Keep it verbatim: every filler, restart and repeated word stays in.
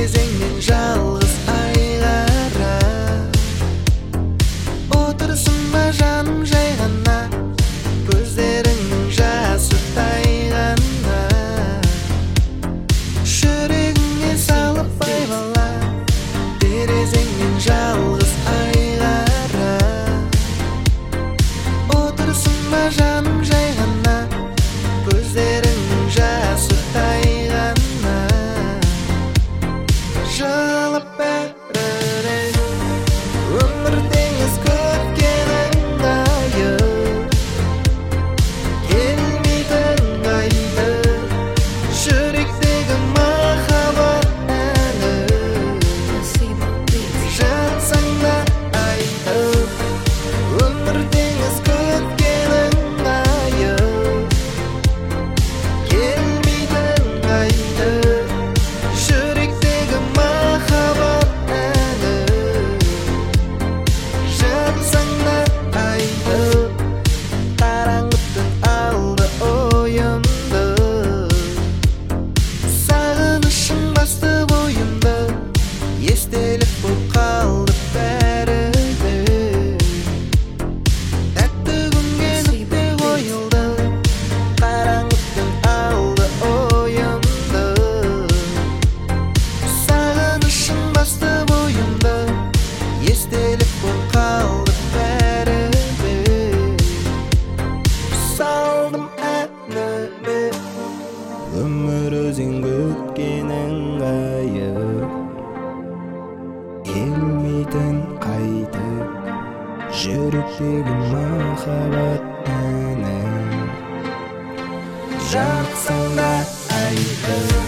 терезеңнен жалғыз ай қарап отырсың ба жаным жай ғана, көздеріңнің жасы тайғанда, жүрегіңе салып айбала. Терезеңнен жалғыз ай қарап отырсың ба жаным жай ғана, көздеріңнің жасы тайғанда, жылап бәрі өмір теңіз көткенің қайыр, келмейтін қайда жүректегі махаббат әні. Жатсаң да айтып, өмір теңіз көткенің қайыр, келмейтін қайда жүректегі махаббат әні. Жатсаң да айтып, қараңғы түн алды ойымды, сағынышың басты бойымды, естелік болып қалды бәрі де. Тәтті күнге нүкте қойылды, қараңғы түн алды ойымды, сағынышың басты бойымды, естелік болып қалды бәрі де. Салдым әніме өмір өзен көткенің қайыр, келмейтін қайтып жүректегі махаббат әні. Жатсаң да айтып,